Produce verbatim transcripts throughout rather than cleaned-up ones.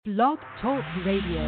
Blog Talk Radio.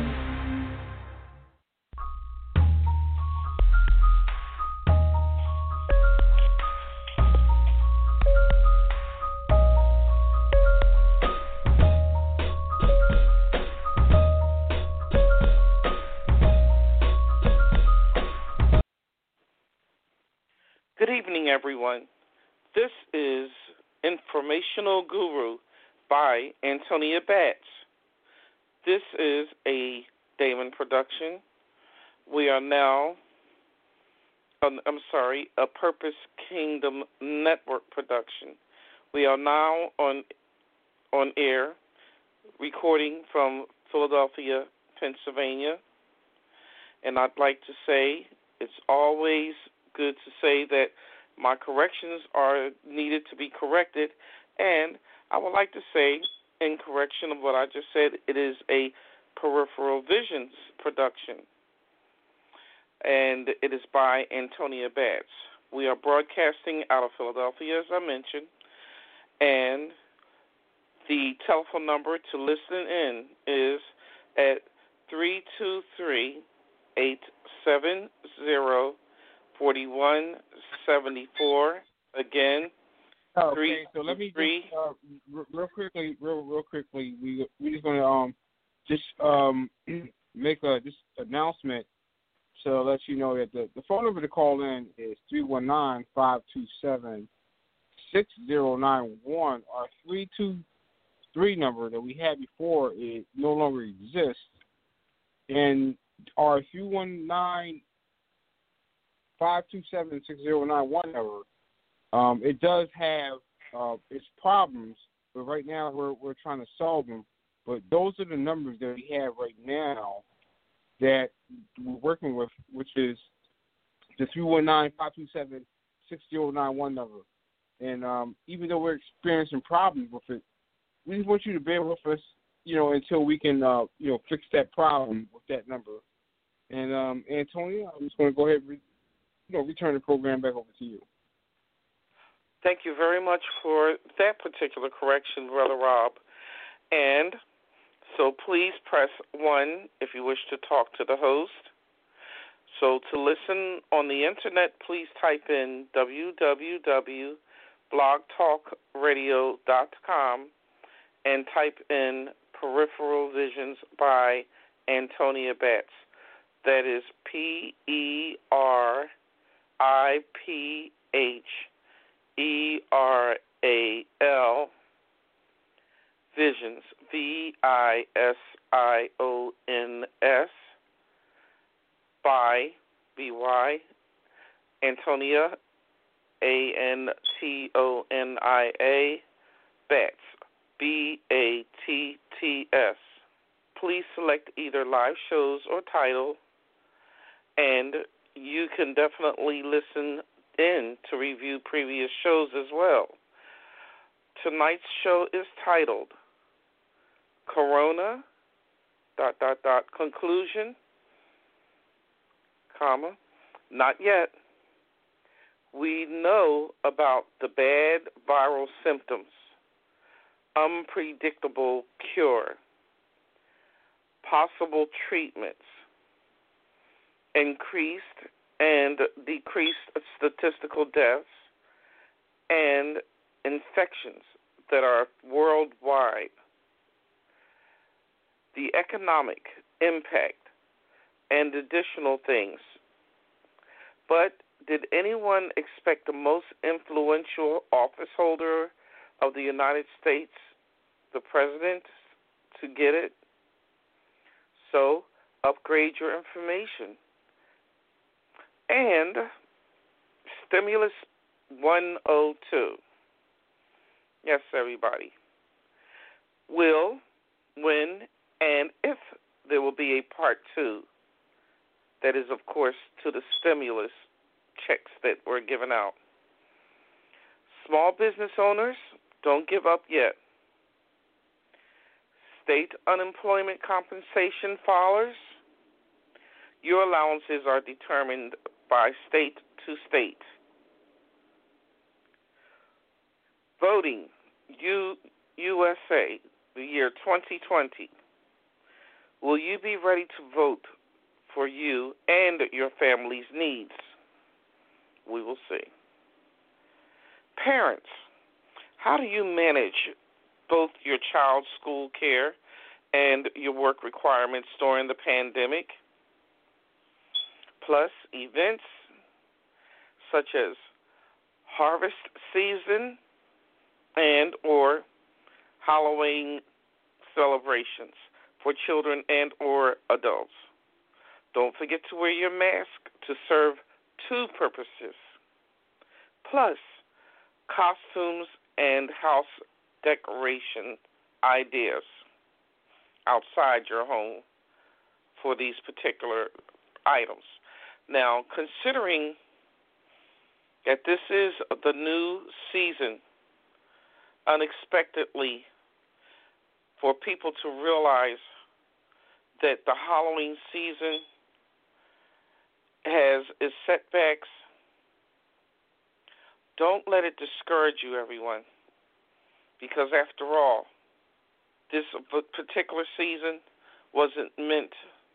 Good evening, everyone. This is Informational Guru by Antonia Batts. This is a Damon production. We are now, um, I'm sorry, a Purpose Kingdom Network production. We are now on on air, recording from Philadelphia, Pennsylvania. And I'd like to say it's always good to say that my corrections are needed to be corrected, and I would like to say, in correction of what I just said, it is a Peripheral Visions production, and it is by Antonia Batts. We are broadcasting out of Philadelphia, as I mentioned, and the telephone number to listen in is at three two three, eight seven zero, four one seven four. Again, okay, three, so let me three. just, uh, r- real quickly, real real quickly, we we just gonna um just um make a just announcement to let you know that the, the phone number to call in is three one nine, five two seven, six zero nine one. Our three two three number that we had before, it no longer exists, and our three one nine, five two seven, six zero nine one number, um, it does have uh, its problems, but right now we're we're trying to solve them. But those are the numbers that we have right now that we're working with, which is the three one nine, five two seven, six zero nine one number. And um, even though we're experiencing problems with it, we just want you to bear with us, you know, until we can, uh, you know, fix that problem with that number. And um, Antonia, I'm just going to go ahead and re- you know, return the program back over to you. Thank you very much for that particular correction, Brother Rob. And so please press one if you wish to talk to the host. So to listen on the Internet, please type in w w w dot blog talk radio dot com and type in Peripheral Visions by Antonia Batts. That is P E R I P H E R A L Visions, V I S I O N S, by, B Y, Antonia, A N T O N I A, Batts, B A T T S. Please select either live shows or title, and you can definitely listen in to review previous shows as well. Tonight's show is titled Corona, dot, dot, dot, conclusion, comma, not yet. We know about the bad viral symptoms, unpredictable cure, possible treatments, increased and decreased statistical deaths, and infections that are worldwide, the economic impact, and additional things. But did anyone expect the most influential office holder of the United States, the president, to get it? So upgrade your information. And Stimulus one oh two. Yes, everybody. Will, when, and if there will be a part two, that is, of course, to the stimulus checks that were given out. Small business owners, don't give up yet. State unemployment compensation filers, your allowances are determined by state to state. Voting, U- USA, the year twenty twenty. Will you be ready to vote for you and your family's needs? We will see. Parents, how do you manage both your child's school care and your work requirements during the pandemic? Plus, events such as harvest season and or Halloween celebrations for children and or adults. Don't forget to wear your mask to serve two purposes. Plus, costumes and house decoration ideas outside your home for these particular items. Now, considering that this is the new season, unexpectedly, for people to realize that the Halloween season has its setbacks, don't let it discourage you, everyone, because after all, this particular season wasn't meant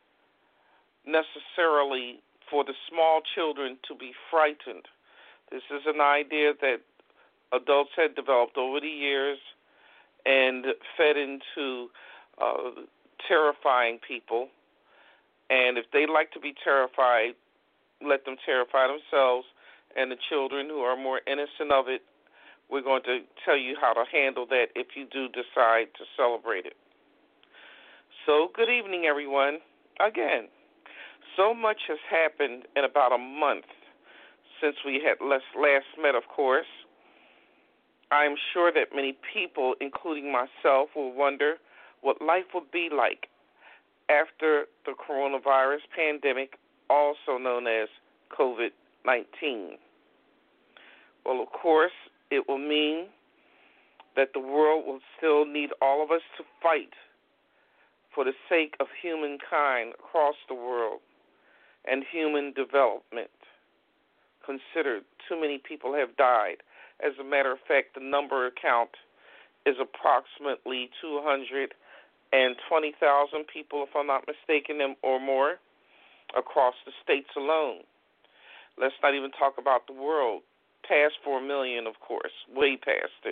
necessarily for the small children to be frightened. This is an idea that adults had developed over the years and fed into uh, terrifying people. And if they like to be terrified, let them terrify themselves. And the children who are more innocent of it, we're going to tell you how to handle that if you do decide to celebrate it. So, good evening, everyone. Again, so much has happened in about a month since we had last met, of course. I'm sure that many people, including myself, will wonder what life would be like after the coronavirus pandemic, also known as covid nineteen. Well, of course, it will mean that the world will still need all of us to fight for the sake of humankind across the world and human development. Consider too many people have died. As a matter of fact, the number count is approximately two hundred twenty thousand people, if I'm not mistaken, or more, across the states alone. Let's not even talk about the world. Past four million, of course, way past it.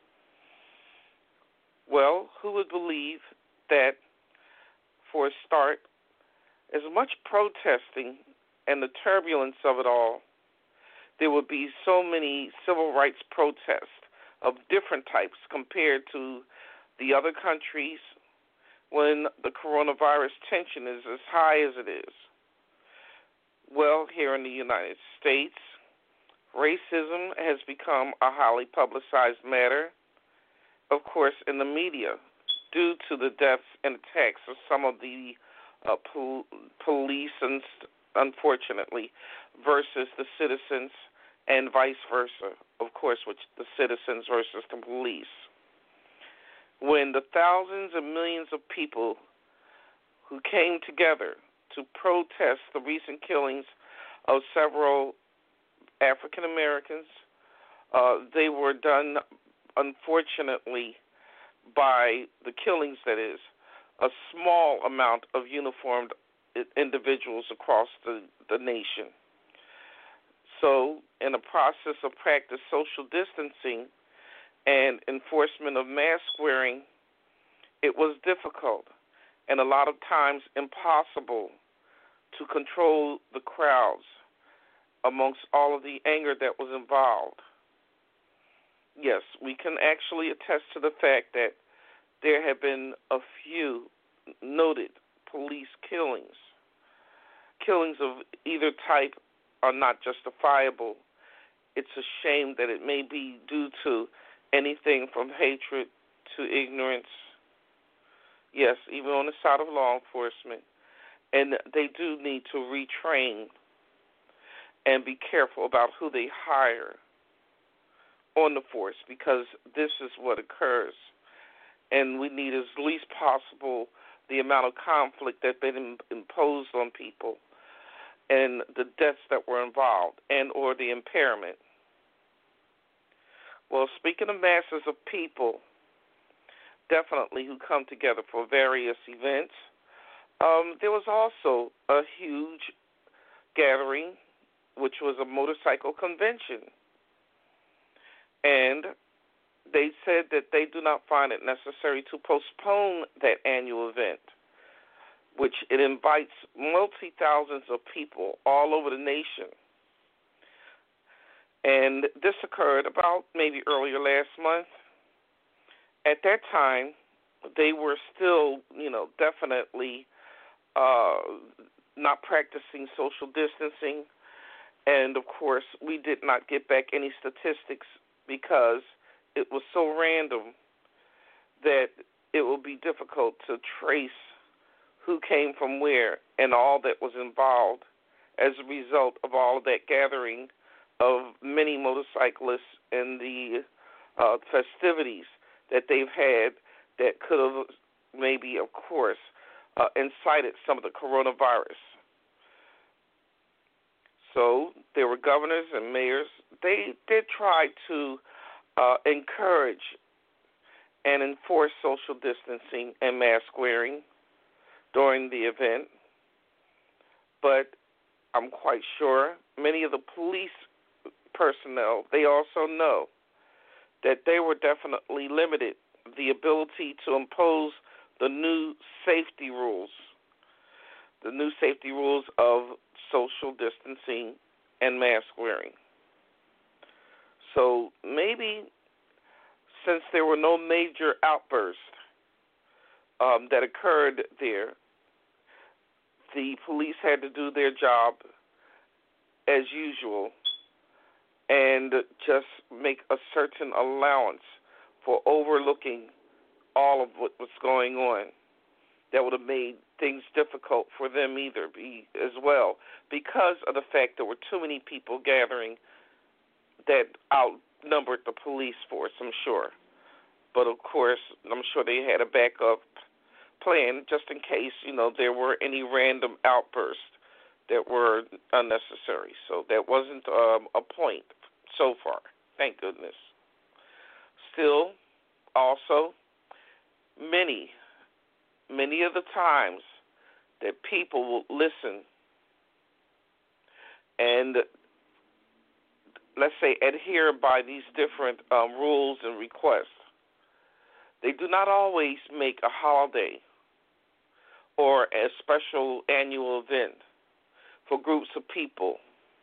Well, who would believe that, for a start, as much protesting and the turbulence of it all, there would be so many civil rights protests of different types compared to the other countries when the coronavirus tension is as high as it is. Well, here in the United States, racism has become a highly publicized matter, of course, in the media, due to the deaths and attacks of some of the uh, pol- police, and unfortunately, versus the citizens, and vice versa, of course, which the citizens versus the police. When the thousands and millions of people who came together to protest the recent killings of several African Americans, uh, they were done, unfortunately, by the killings, that is, a small amount of uniformed individuals across the, the nation. So, in the process of practice social distancing and enforcement of mask wearing, it was difficult and a lot of times impossible to control the crowds amongst all of the anger that was involved. Yes, we can actually attest to the fact that there have been a few noted police killings. Killings of either type are not justifiable. It's a shame that it may be due to anything from hatred to ignorance. Yes, even on the side of law enforcement. And they do need to retrain and be careful about who they hire on the force, because this is what occurs. And we need as least possible the amount of conflict that's been imposed on people and the deaths that were involved and or the impairment. Well, speaking of masses of people, definitely who come together for various events, Um, there was also a huge gathering, which was a motorcycle convention. And they said that they do not find it necessary to postpone that annual event, which it invites multi-thousands of people all over the nation. And this occurred about maybe earlier last month. At that time, they were still, you know, definitely uh, not practicing social distancing. And, of course, we did not get back any statistics because it was so random that it will be difficult to trace who came from where and all that was involved as a result of all of that gathering of many motorcyclists and the uh, festivities that they've had that could have maybe, of course, uh, incited some of the coronavirus. So there were governors and mayors. They did try to uh, encourage and enforce social distancing and mask wearing during the event. But I'm quite sure many of the police personnel, they also know that they were definitely limited the ability to impose the new safety rules, the new safety rules of social distancing and mask wearing. So maybe since there were no major outbursts um, that occurred there, the police had to do their job as usual and just make a certain allowance for overlooking all of what was going on. That would have made things difficult for them either be, as well, because of the fact there were too many people gathering that outnumbered the police force, I'm sure. But, of course, I'm sure they had a backup plan just in case, you know, there were any random outbursts that were unnecessary. So that wasn't um, a point so far, thank goodness. Still, also, many, many of the times that people will listen and, let's say, adhere by these different um, rules and requests, they do not always make a holiday or a special annual event for groups of people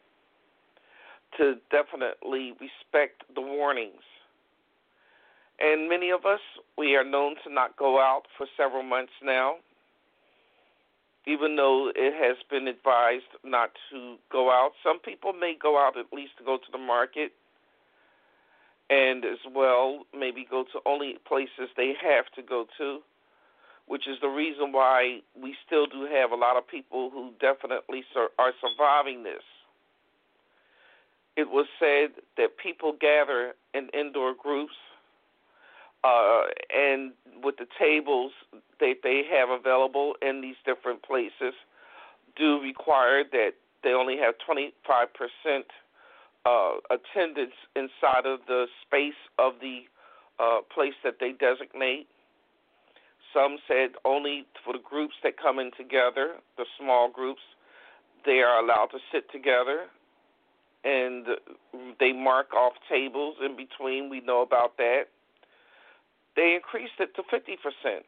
to definitely respect the warnings. And many of us, we are known to not go out for several months now, even though it has been advised not to go out. Some people may go out at least to go to the market and as well maybe go to only places they have to go to, which is the reason why we still do have a lot of people who definitely sur- are surviving this. It was said that people gather in indoor groups, uh, and with the tables that they have available in these different places do require that they only have twenty-five percent uh, attendance inside of the space of the uh, place that they designate. Some said only for the groups that come in together, the small groups, they are allowed to sit together, and they mark off tables in between. We know about that. They increased it to fifty percent.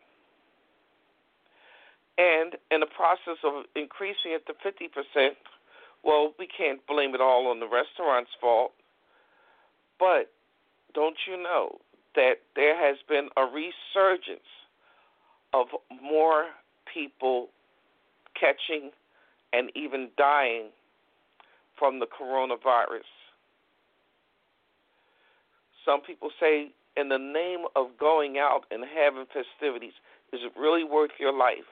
And in the process of increasing it to fifty percent, well, we can't blame it all on the restaurant's fault, but don't you know that there has been a resurgence of more people catching and even dying from the coronavirus? Some people say, in the name of going out and having festivities, is it really worth your life?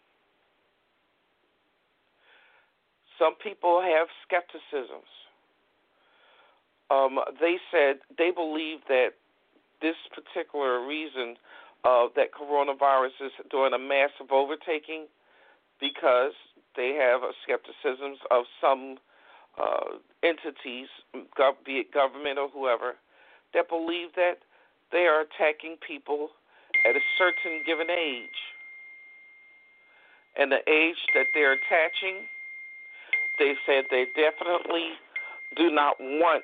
Some people have skepticisms. Um, they said they believe that this particular reason uh, that coronavirus is doing a massive overtaking because they have a skepticisms of some uh, entities, be it government or whoever, that believe that they are attacking people at a certain given age. and the age that they're attaching, they said they definitely do not want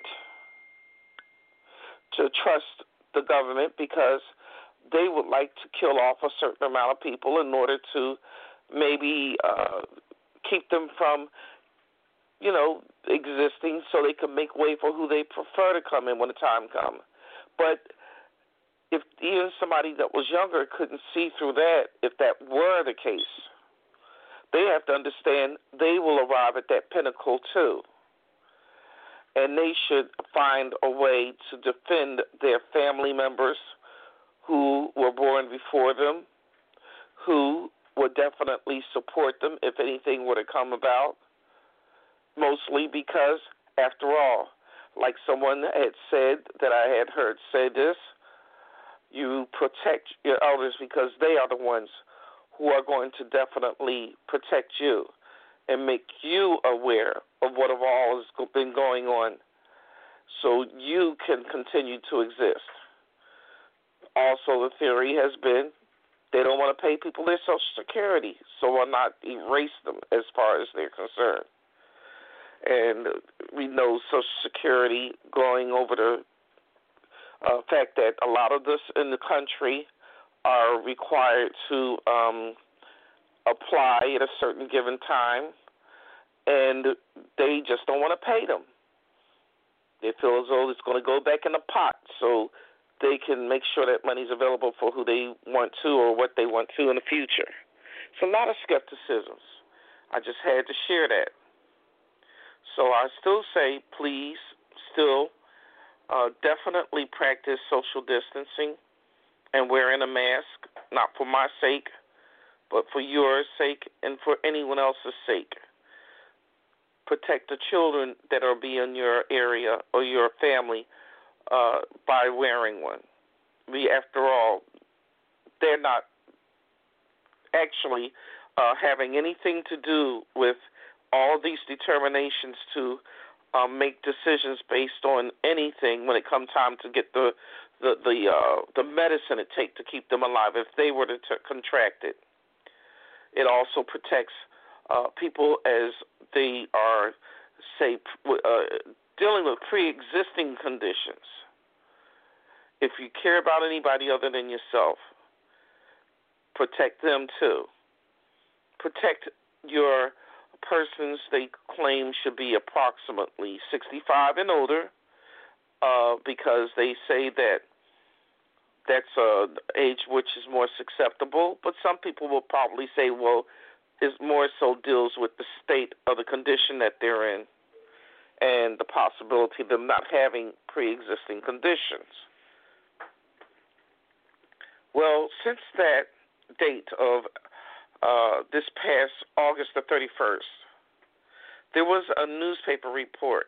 to trust the government because they would like to kill off a certain amount of people in order to maybe uh, keep them from, you know, existing so they can make way for who they prefer to come in when the time comes. But if even somebody that was younger couldn't see through that, if that were the case, they have to understand they will arrive at that pinnacle too. And they should find a way to defend their family members who were born before them, who would definitely support them if anything were to come about, mostly because, after all, like someone had said that I had heard say this, you protect your elders because they are the ones who are going to definitely protect you and make you aware of what of all has been going on so you can continue to exist. Also, the theory has been they don't want to pay people their Social Security, so why not erase them as far as they're concerned. And we know Social Security going over the uh, fact that a lot of us in the country are required to um, apply at a certain given time, and they just don't want to pay them. They feel as though it's going to go back in the pot, so they can make sure that money's available for who they want to or what they want to in the future. It's a lot of skepticisms. I just had to share that. So I still say, please, still, uh, definitely practice social distancing and wearing a mask, not for my sake, but for your sake and for anyone else's sake. Protect the children that are be in your area or your family uh, by wearing one. We, after all, they're not actually uh, having anything to do with all these determinations to um, make decisions based on anything when it comes time to get the the the, uh, the medicine it takes to keep them alive if they were to t- contract it. It also protects uh, people as they are, say, uh, dealing with pre-existing conditions. If you care about anybody other than yourself, protect them too. Protect your persons they claim should be approximately sixty-five and older uh, because they say that that's an age which is more acceptable, but some people will probably say, well, it more so deals with the state of the condition that they're in and the possibility of them not having pre-existing conditions. Well, since that date of uh, this past August the thirty-first, there was a newspaper report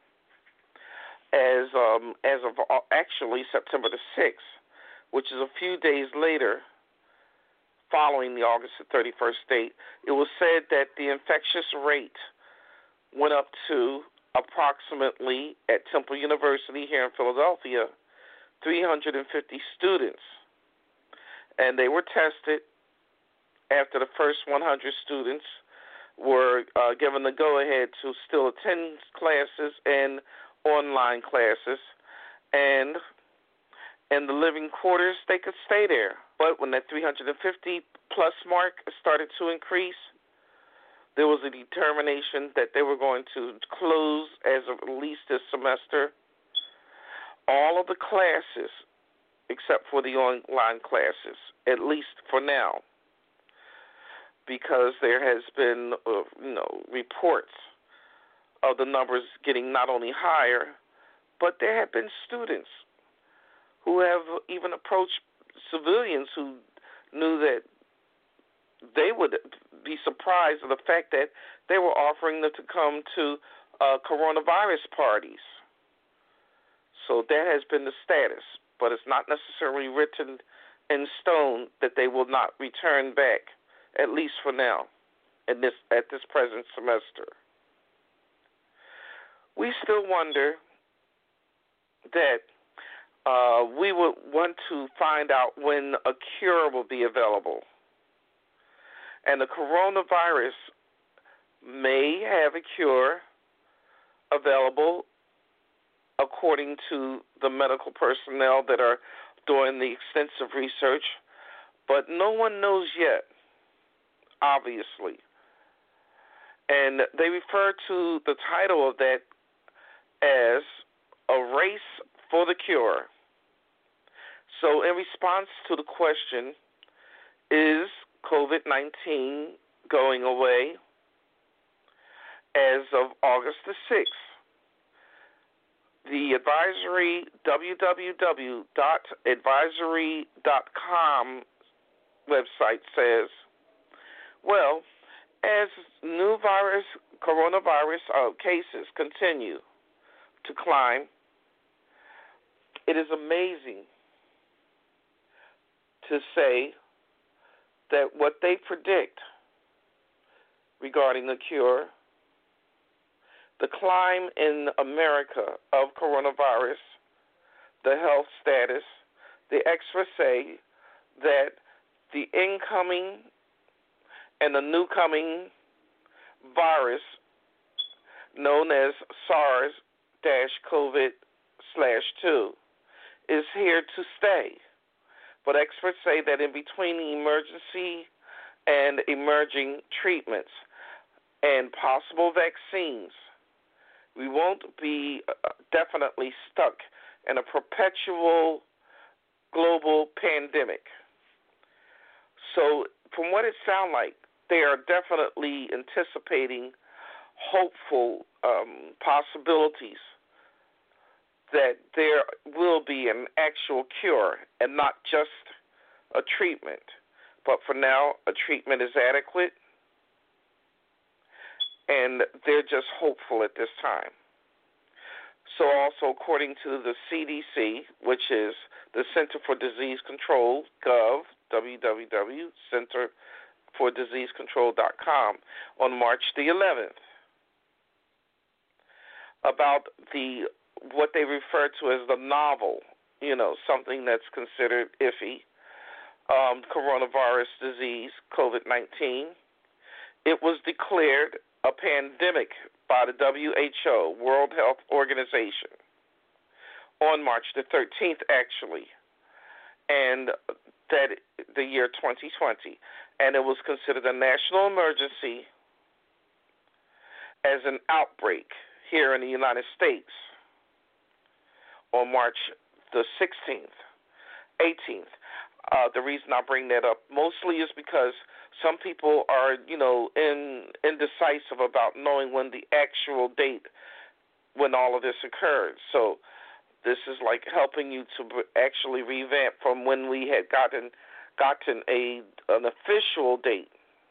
as um, as of uh, actually September the sixth, which is a few days later following the August the thirty-first date. It was said that the infectious rate went up to approximately, at Temple University here in Philadelphia, three hundred fifty students. And they were tested after the first one hundred students were uh, given the go-ahead to still attend classes and online classes. And in the living quarters, they could stay there. But when that three hundred fifty plus mark started to increase, there was a determination that they were going to close, as of at least this semester, all of the classes except for the online classes, at least for now, because there has been, uh, you know, reports of the numbers getting not only higher, but there have been students who have even approached civilians who knew that they would be surprised at the fact that they were offering them to come to uh, coronavirus parties. So that has been the status, but it's not necessarily written in stone that they will not return back, at least for now, in this, at this present semester. We still wonder that uh, we would want to find out when a cure will be available. And the coronavirus may have a cure available according to the medical personnel that are doing the extensive research, but no one knows yet, obviously. And they refer to the title of that as A Race for the Cure. So in response to the question, is COVID nineteen going away? As of August the sixth, the advisory, w w w dot advisory dot com website says, well, as new virus, coronavirus uh, cases continue to climb, it is amazing to say that what they predict regarding the cure, the climb in America of coronavirus, the health status, the experts say that the incoming and the new coming virus known as SARS-CoV two is here to stay. But experts say that in between the emergency and emerging treatments and possible vaccines, we won't be definitely stuck in a perpetual global pandemic. So from what it sounds like, they are definitely anticipating hopeful um, possibilities that there will be an actual cure and not just a treatment. But for now, a treatment is adequate, and they're just hopeful at this time. So also, according to the C D C, which is the Center for Disease Control, Gov, w w w dot center for disease control dot com, on March the eleventh, about the what they refer to as the novel, you know, something that's considered iffy, um, coronavirus disease, COVID nineteen. It was declared a pandemic by the W H O, World Health Organization, on March the thirteenth, actually, and that the year twenty twenty. And it was considered a national emergency as an outbreak here in the United States on March the sixteenth, eighteenth. Uh, the reason I bring that up mostly is because some people are, you know, in, indecisive about knowing when the actual date when all of this occurred. So this is like helping you to actually revamp from when we had gotten gotten a an official date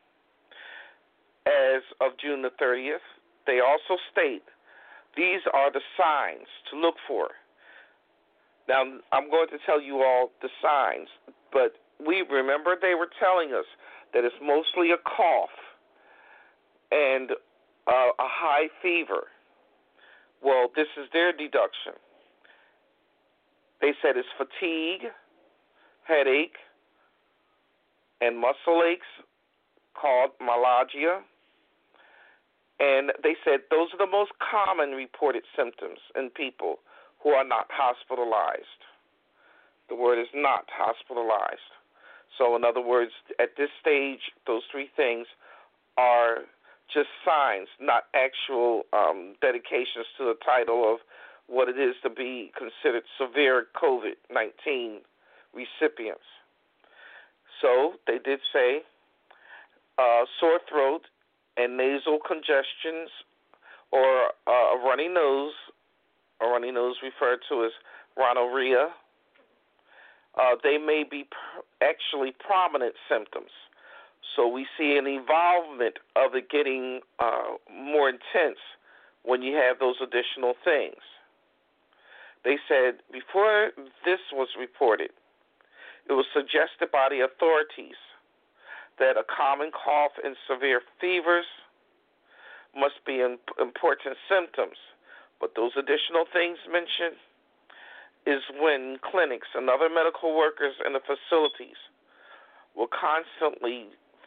as of June the thirtieth. They also state these are the signs to look for. Now, I'm going to tell you all the signs, but we remember they were telling us that it's mostly a cough and uh, a high fever. Well, this is their deduction. They said it's fatigue, headache, and muscle aches called myalgia. And they said those are the most common reported symptoms in people who are not hospitalized. The word is not hospitalized. So in other words, at this stage, those three things are just signs, not actual um, dedications to the title of what it is to be considered severe COVID nineteen recipients. So they did say uh, sore throat and nasal congestions or uh, a runny nose, a runny nose referred to as rhinorrhea. Uh, they may be pr- actually prominent symptoms. So we see an evolvement of it getting uh, more intense when you have those additional things. They said before this was reported, it was suggested by the authorities that a common cough and severe fevers must be in, important symptoms. But those additional things mentioned is when clinics and other medical workers in the facilities will constantly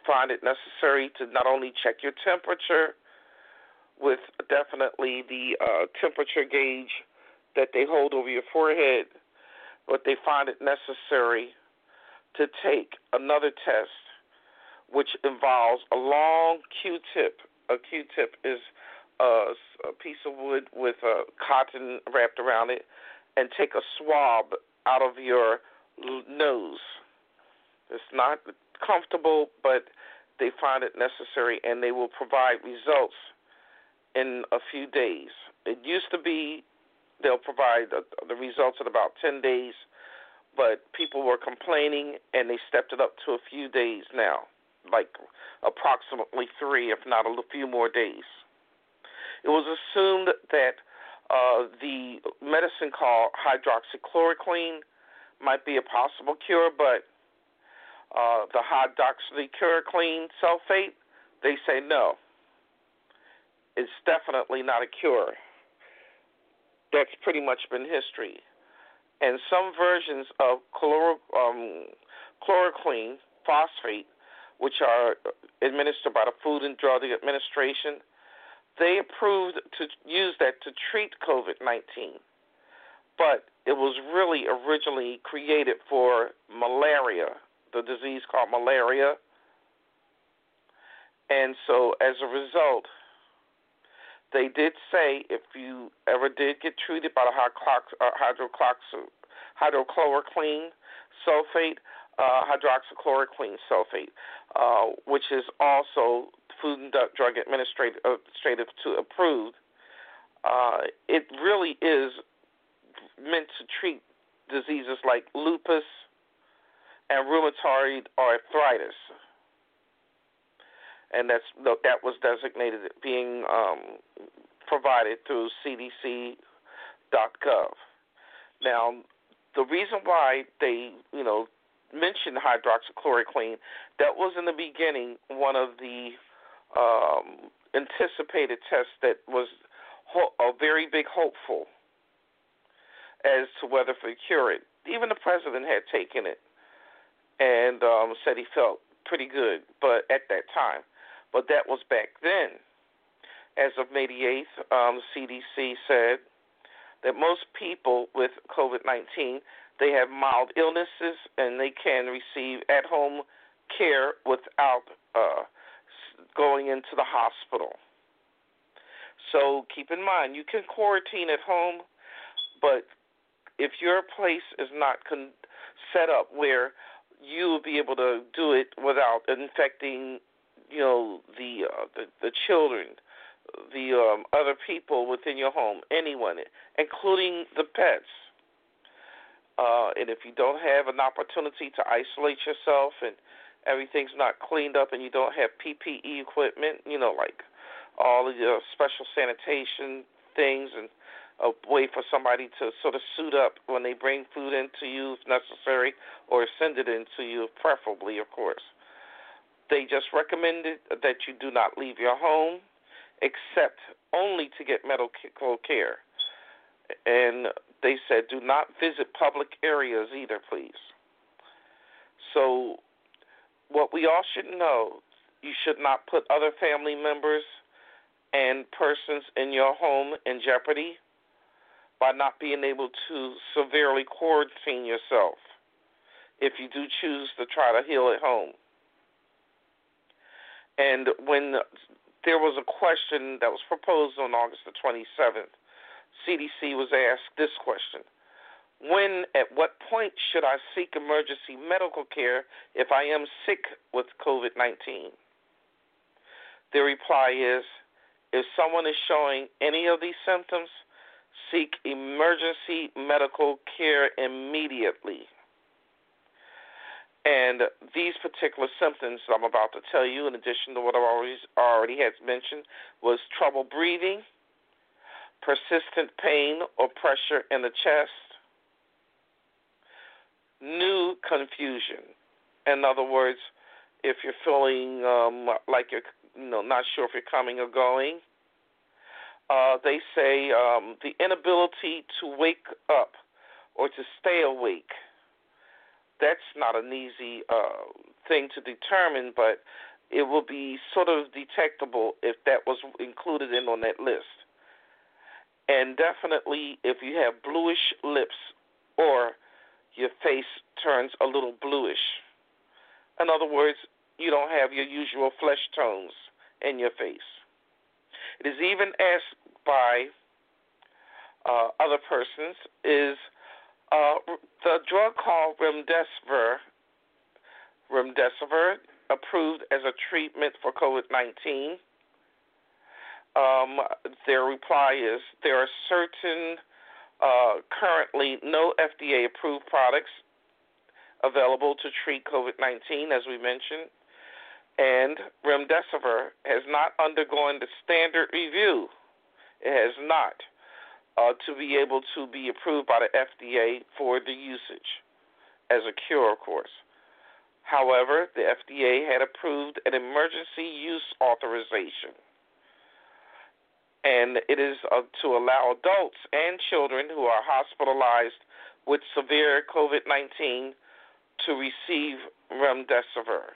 find it necessary to not only check your temperature with definitely the uh, temperature gauge that they hold over your forehead, but they find it necessary to take another test, which involves a long Q-tip. A Q-tip is a, a piece of wood with a cotton wrapped around it, and take a swab out of your nose. It's not comfortable, but they find it necessary, and they will provide results in a few days. It used to be they'll provide the, the results in about ten days, but people were complaining, and they stepped it up to a few days now, like approximately three, if not a few more days. It was assumed that uh, the medicine called hydroxychloroquine might be a possible cure, but uh, the hydroxychloroquine sulfate, they say no. It's definitely not a cure. That's pretty much been history. And some versions of chloro, um, chloroquine phosphate, which are administered by the Food and Drug Administration, they approved to use that to treat COVID nineteen. But it was really originally created for malaria, the disease called malaria. And so as a result, they did say if you ever did get treated by the hydrochloroquine sulfate, uh, hydroxychloroquine sulfate, uh, which is also Food and Drug Administrative to approved, uh, it really is meant to treat diseases like lupus and rheumatoid arthritis. And that's that was designated being um, provided through C D C dot gov. Now, the reason why they, you know, mentioned hydroxychloroquine, that was in the beginning one of the um, anticipated tests that was ho- a very big hopeful as to whether to cure it. Even the president had taken it and um, said he felt pretty good, but at that time. But that was back then. As of May the eighth, um, the C D C said that most people with COVID nineteen, they have mild illnesses and they can receive at-home care without uh, going into the hospital. So keep in mind, you can quarantine at home, but if your place is not con- set up where you will be able to do it without infecting, you know, the uh, the, the children, the um, other people within your home, anyone, including the pets. Uh, and if you don't have an opportunity to isolate yourself and everything's not cleaned up and you don't have P P E equipment, you know, like all of your special sanitation things and a way for somebody to sort of suit up when they bring food into you if necessary or send it into you, preferably, of course. They just recommended that you do not leave your home except only to get medical care. And they said do not visit public areas either, please. So what we all should know, you should not put other family members and persons in your home in jeopardy by not being able to severely quarantine yourself if you do choose to try to heal at home. And when there was a question that was proposed on August the twenty-seventh, C D C was asked this question: when, at what point should I seek emergency medical care if I am sick with COVID nineteen? The reply is, if someone is showing any of these symptoms, seek emergency medical care immediately. And these particular symptoms I'm about to tell you, in addition to what I already, already had mentioned, was trouble breathing, persistent pain or pressure in the chest, new confusion. In other words, if you're feeling um, like you're you know, not sure if you're coming or going, uh, they say um, the inability to wake up or to stay awake. That's not an easy uh, thing to determine, but it will be sort of detectable if that was included in on that list. And definitely if you have bluish lips or your face turns a little bluish. In other words, you don't have your usual flesh tones in your face. It is even asked by uh, other persons, is uh, the drug called remdesivir, remdesivir approved as a treatment for COVID nineteen? Um, their reply is there are certain uh, currently no F D A-approved products available to treat COVID nineteen, as we mentioned, and remdesivir has not undergone the standard review. It has not, uh, to be able to be approved by the F D A for the usage as a cure, of course. However, the F D A had approved an emergency use authorization, and it is uh, to allow adults and children who are hospitalized with severe COVID nineteen to receive remdesivir.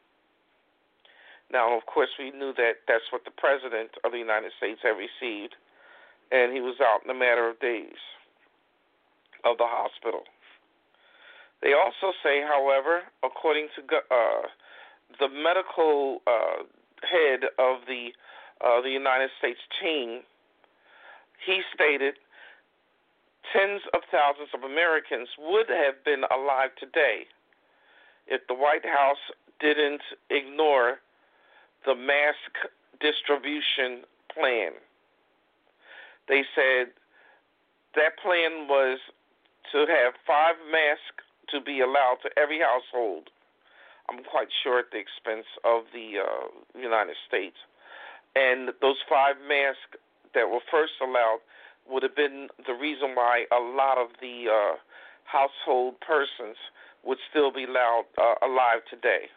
Now, of course, we knew that that's what the President of the United States had received, and he was out in a matter of days of the hospital. They also say, however, according to uh, the medical uh, head of the uh, the United States team, he stated tens of thousands of Americans would have been alive today if the White House didn't ignore the mask distribution plan. They said that plan was to have five masks to be allowed to every household. I'm quite sure at the expense of the uh, United States. And those five masks that were first allowed would have been the reason why a lot of the uh, household persons would still be allowed, uh, alive today.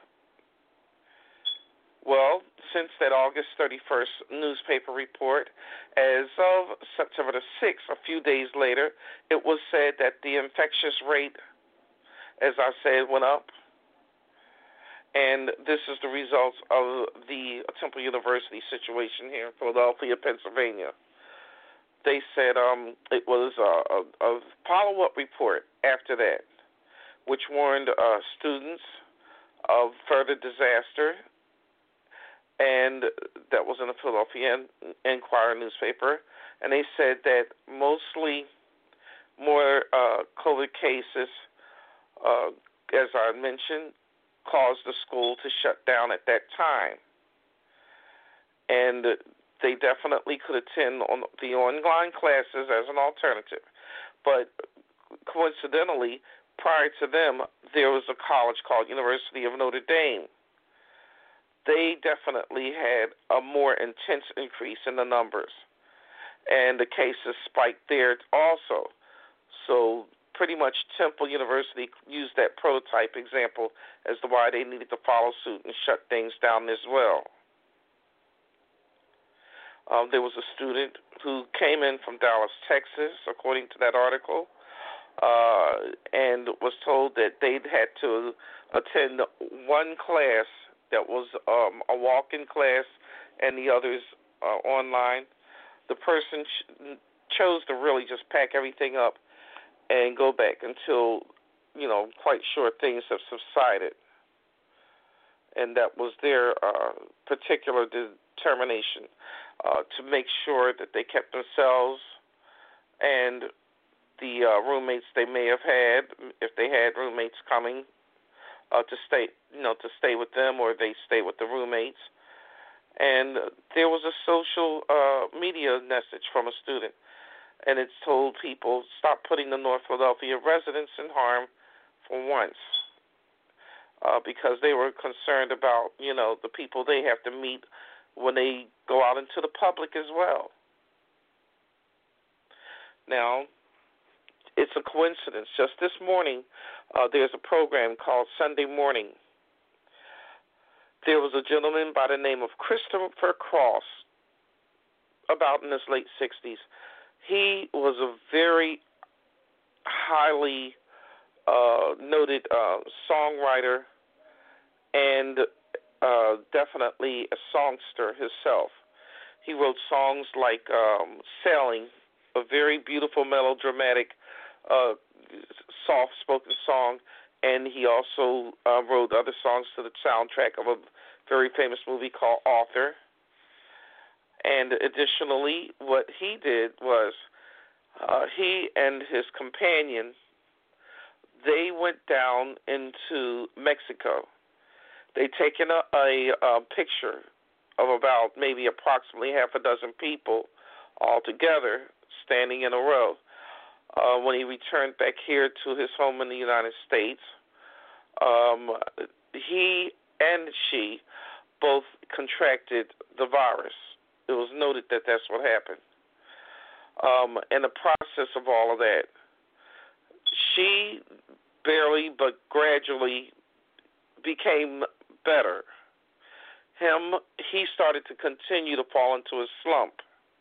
Well, since that August thirty-first newspaper report, as of September the sixth, a few days later, it was said that the infectious rate, as I said, went up. And this is the results of the Temple University situation here in Philadelphia, Pennsylvania. They said um, it was a, a, a follow-up report after that, which warned uh, students of further disaster, and that was in the Philadelphia Inquirer newspaper. And they said that mostly more uh, COVID cases, uh, as I mentioned, caused the school to shut down at that time. And they definitely could attend on the online classes as an alternative. But coincidentally, prior to them, there was a college called University of Notre Dame. They definitely had a more intense increase in the numbers, and the cases spiked there also. So pretty much Temple University used that prototype example as to why they needed to follow suit and shut things down as well. Um, there was a student who came in from Dallas, Texas, according to that article, uh, and was told that they'd had to attend one class that was um, a walk-in class and the others uh, online. The person ch- chose to really just pack everything up and go back until, you know, quite sure things have subsided. And that was their uh, particular determination, uh, to make sure that they kept themselves and the uh, roommates they may have had, if they had roommates coming, uh, to stay, you know, to stay with them, or they stay with the roommates. And there was a social uh, media message from a student, and it's told people, stop putting the North Philadelphia residents in harm for once, uh, because they were concerned about, you know, the people they have to meet when they go out into the public as well. Now, it's a coincidence. Just this morning, uh, there's a program called Sunday Morning. There was a gentleman by the name of Christopher Cross, about in his late sixties. He was a very highly uh, noted uh, songwriter and uh, definitely a songster himself. He wrote songs like um, Sailing, a very beautiful, melodramatic, uh, soft-spoken song, and he also uh, wrote other songs to the soundtrack of a very famous movie called Author. And additionally, what he did was uh, he and his companion, they went down into Mexico. They'd taken a, a, a picture of about maybe approximately half a dozen people all together standing in a row. Uh, when he returned back here to his home in the United States, um, he and she both contracted the virus. It was noted that that's what happened. Um, in the process of all of that, she barely but gradually became better. Him, he started to continue to fall into a slump.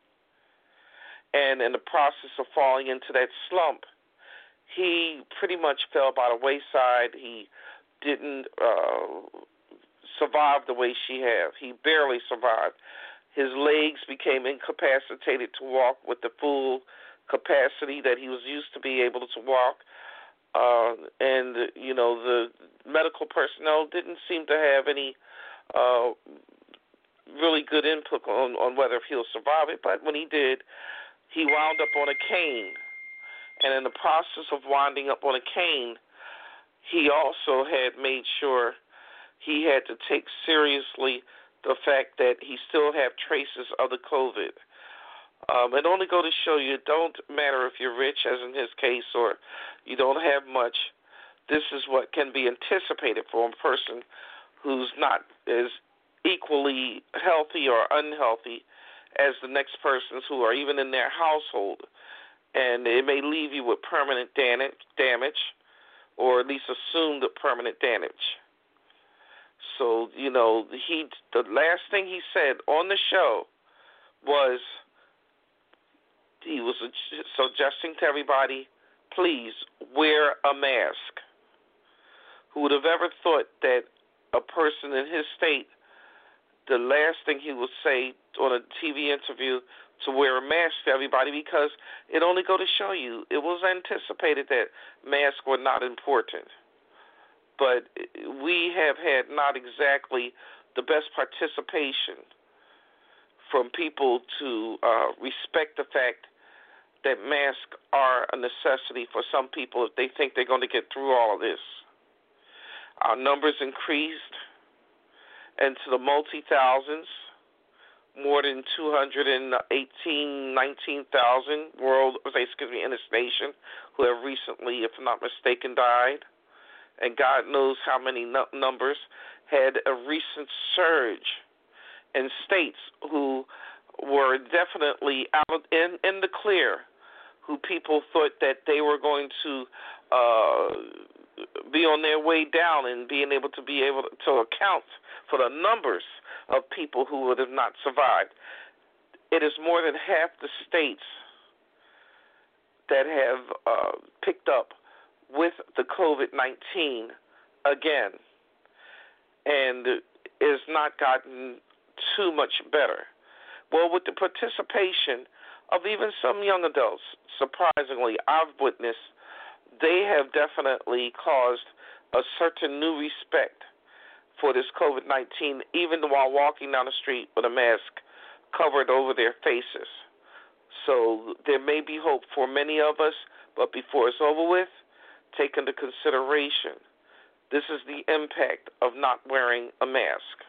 And in the process of falling into that slump, he pretty much fell by the wayside. He didn't uh, survive the way she had. He barely survived. His legs became incapacitated to walk with the full capacity that he was used to be able to walk. Uh, and, you know, the medical personnel didn't seem to have any uh, really good input on, on whether he'll survive it. But when he did, he wound up on a cane. And in the process of winding up on a cane, he also had made sure he had to take seriously the fact that he still had traces of the COVID. Um, it only go to show you it don't matter if you're rich, as in his case, or you don't have much. This is what can be anticipated for a person who's not as equally healthy or unhealthy as the next persons who are even in their household. And it may leave you with permanent damage, or at least assumed permanent damage. So, you know, he the last thing he said on the show was he was suggesting to everybody, please wear a mask. Who would have ever thought that a person in his state, the last thing he would say on a T V interview to wear a mask to everybody, because it only go to show you it was anticipated that masks were not important. But we have had not exactly the best participation from people to uh, respect the fact that masks are a necessity for some people if they think they're going to get through all of this. Our numbers increased into the multi-thousands, more than two hundred eighteen, nineteen thousand world, excuse me, in this nation who have recently, if I'm not mistaken, died. And God knows how many n- numbers had a recent surge in states who were definitely out in, in the clear, who people thought that they were going to uh, be on their way down and being able to be able to account for the numbers of people who would have not survived. It is more than half the states that have uh, picked up with the COVID nineteen again, and is not gotten too much better. Well, with the participation of even some young adults, surprisingly, I've witnessed, they have definitely caused a certain new respect for this COVID nineteen, even while walking down the street with a mask covered over their faces. So there may be hope for many of us, but before it's over with, take into consideration, this is the impact of not wearing a mask.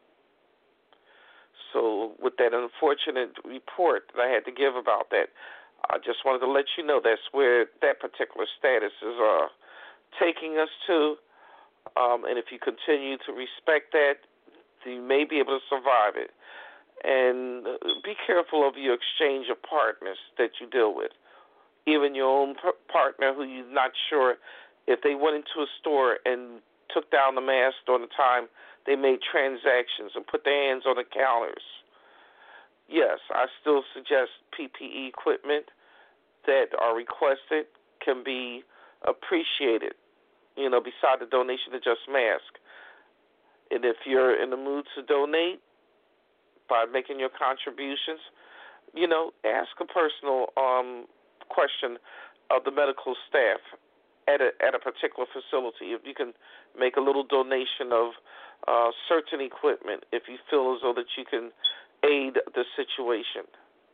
So with that unfortunate report that I had to give about that, I just wanted to let you know that's where that particular status is uh, taking us to. Um, and if you continue to respect that, you may be able to survive it. And be careful of your exchange of partners that you deal with. Even your own partner who you're not sure if they went into a store and took down the mask during the time they made transactions and put their hands on the counters. Yes, I still suggest P P E equipment that are requested can be appreciated, you know, beside the donation of just masks. And if you're in the mood to donate by making your contributions, you know, ask a personal um, question of the medical staff at a, at a particular facility. If you can make a little donation of uh, certain equipment, if you feel as though that you can aid the situation.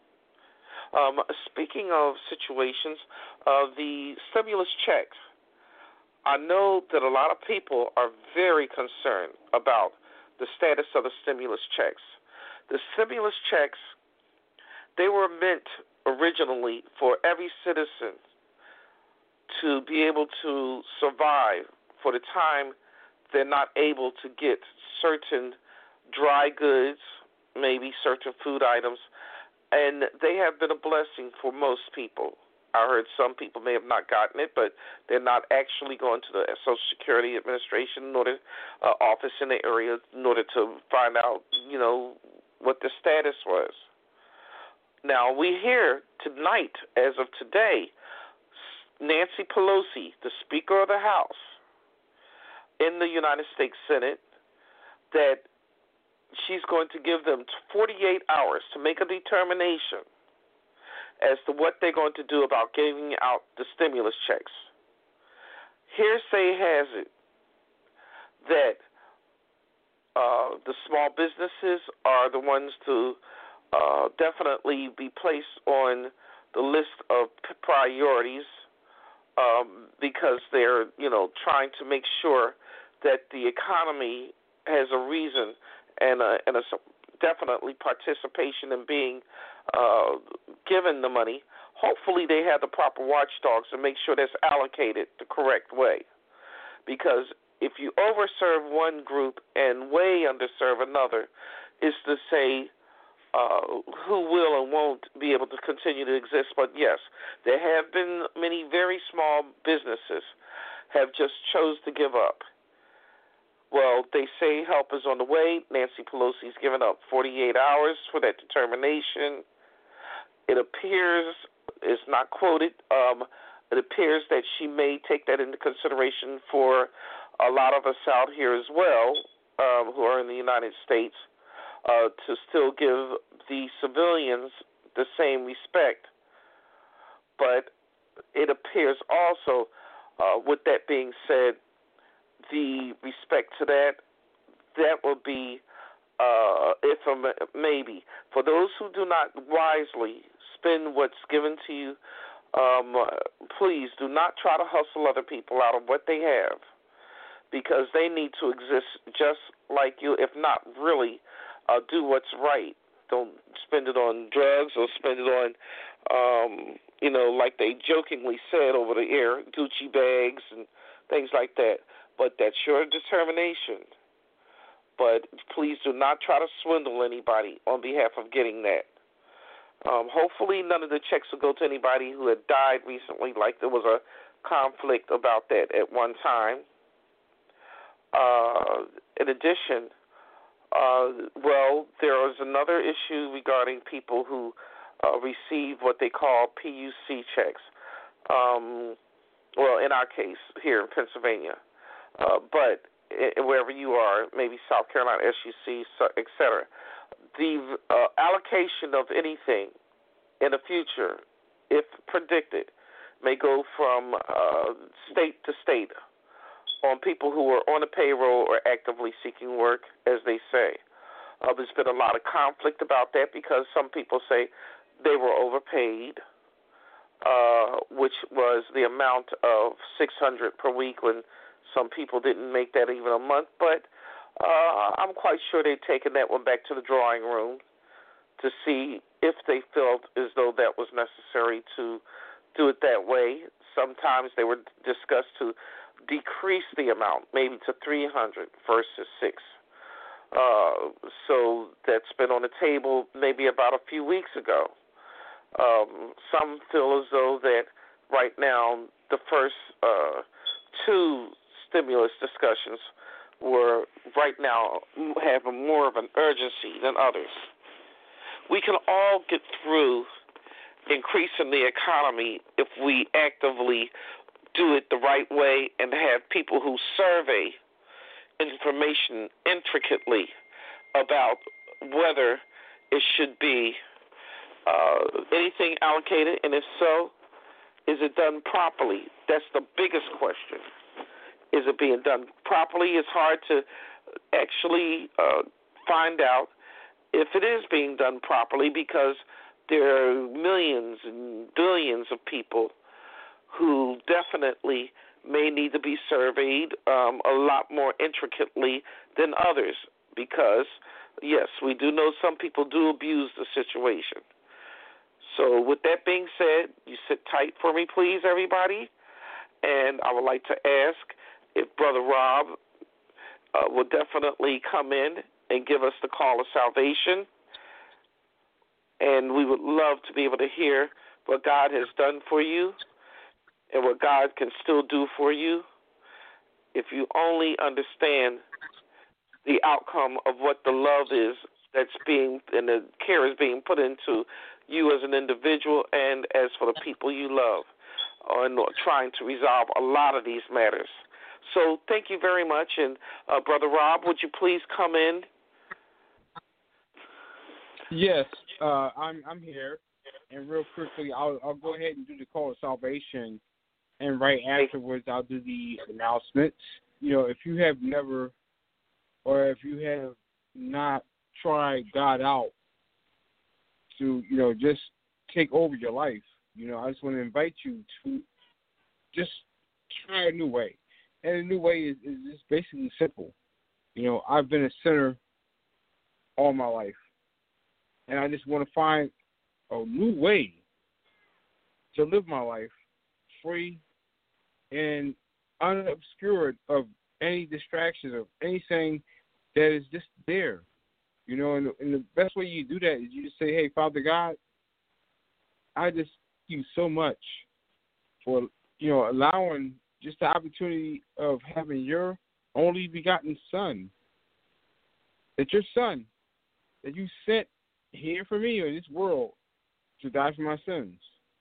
Um, speaking of situations, uh, the stimulus checks, I know that a lot of people are very concerned about the status of the stimulus checks. The stimulus checks, they were meant originally for every citizen to be able to survive for the time they're not able to get certain dry goods, maybe certain food items, and they have been a blessing for most people. I heard some people may have not gotten it, but they're not actually going to the Social Security Administration nor the uh, office in the area in order to find out, you know, what the status was. Now, we hear tonight, as of today, Nancy Pelosi, the Speaker of the House in the United States Senate, that she's going to give them forty-eight hours to make a determination as to what they're going to do about giving out the stimulus checks. Hearsay has it that uh, the small businesses are the ones to uh, definitely be placed on the list of priorities um, because they're, you know, trying to make sure that the economy has a reason and a, and a definitely participation in being uh, given the money. Hopefully they have the proper watchdogs to make sure that's allocated the correct way. Because if you overserve one group and way underserve another, is to say uh, who will and won't be able to continue to exist. But yes, there have been many very small businesses have just chose to give up. Well, they say help is on the way. Nancy Pelosi's given up forty-eight hours for that determination. It appears, it's not quoted, um, it appears that she may take that into consideration for a lot of us out here as well, um, who are in the United States, uh, to still give the civilians the same respect. But it appears also, uh, with that being said, the respect to that, that will be, uh, if a maybe. For those who do not wisely spend what's given to you, um, please do not try to hustle other people out of what they have, because they need to exist just like you, if not really uh, do what's right. Don't spend it on drugs or spend it on, um, you know, like they jokingly said over the air, Gucci bags and things like that. But that's your determination. But please do not try to swindle anybody on behalf of getting that. Um, hopefully none of the checks will go to anybody who had died recently, like there was a conflict about that at one time. Uh, in addition, uh, well, there was another issue regarding people who uh, receive what they call P U C checks. Um, well, in our case, here in Pennsylvania. Uh, but it, wherever you are, maybe South Carolina, S U C, et cetera, the uh, allocation of anything in the future, if predicted, may go from uh, state to state on people who are on the payroll or actively seeking work, as they say. Uh, there's been a lot of conflict about that because some people say they were overpaid, uh, which was the amount of six hundred dollars per week when some people didn't make that even a month. But uh, I'm quite sure they've taken that one back to the drawing room to see if they felt as though that was necessary to do it that way. Sometimes they were discussed to decrease the amount, maybe to three hundred versus six. Uh, so that's been on the table maybe about a few weeks ago. Um, some feel as though that right now the first uh, two stimulus discussions were right now have more of an urgency than others. We can all get through increasing the economy if we actively do it the right way and have people who survey information intricately about whether it should be uh, anything allocated, and if so, is it done properly? That's the biggest question. Is it being done properly? It's hard to actually uh, find out if it is being done properly because there are millions and billions of people who definitely may need to be surveyed um, a lot more intricately than others because, yes, we do know some people do abuse the situation. So with that being said, you sit tight for me, please, everybody. And I would like to ask if Brother Rob uh, will definitely come in and give us the call of salvation. And we would love to be able to hear what God has done for you and what God can still do for you if you only understand the outcome of what the love is that's being and the care is being put into you as an individual and as for the people you love, and trying to resolve a lot of these matters. So thank you very much. And uh, Brother Rob, would you please come in? Yes, uh, I'm I'm here. And real quickly, I'll I'll go ahead and do the call of salvation, and right afterwards, I'll do the announcements. You know, if you have never, or if you have not tried God out to, you know, just take over your life, you know, I just want to invite you to just try a new way. And a new way is, is just basically simple. You know, I've been a sinner all my life, and I just want to find a new way to live my life free and unobscured of any distractions, of anything that is just there. You know, and, and the best way you do that is you just say, hey, Father God, I just thank you so much for, you know, allowing just the opportunity of having your only begotten Son, that your Son, that you sent here for me in this world to die for my sins.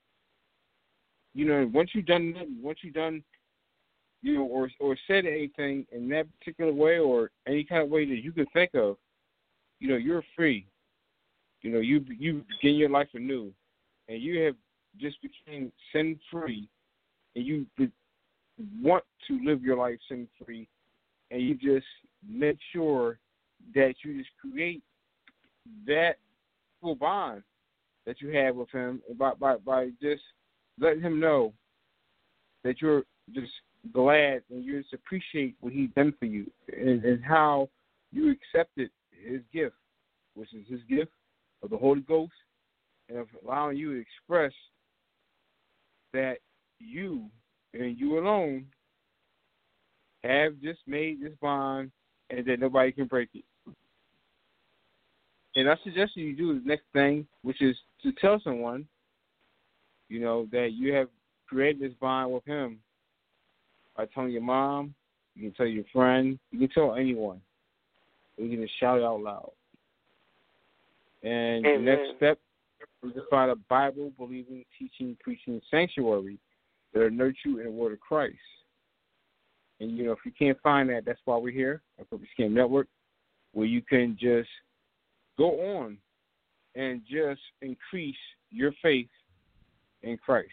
You know, once you've done that, once you've done, you know, or or said anything in that particular way or any kind of way that you can think of, you know, you're free. You know, you you begin your life anew, and you have just became sin free, and you want to live your life sin free, and you just make sure that you just create that full bond that you have with Him by by by just letting Him know that you're just glad and you just appreciate what He's done for you and, and how you accepted His gift, which is His gift of the Holy Ghost, and of allowing you to express that you and you alone have just made this bond and that nobody can break it. And I suggest you do the next thing, which is to tell someone, you know, that you have created this bond with Him by telling your mom, you can tell your friend, you can tell anyone. You can just shout it out loud. And Amen. The next step is to find a Bible-believing, teaching, preaching sanctuary that will nurture you in the Word of Christ. And, you know, if you can't find that, that's why we're here at Purpose Kingdom Network, where you can just go on and just increase your faith in Christ.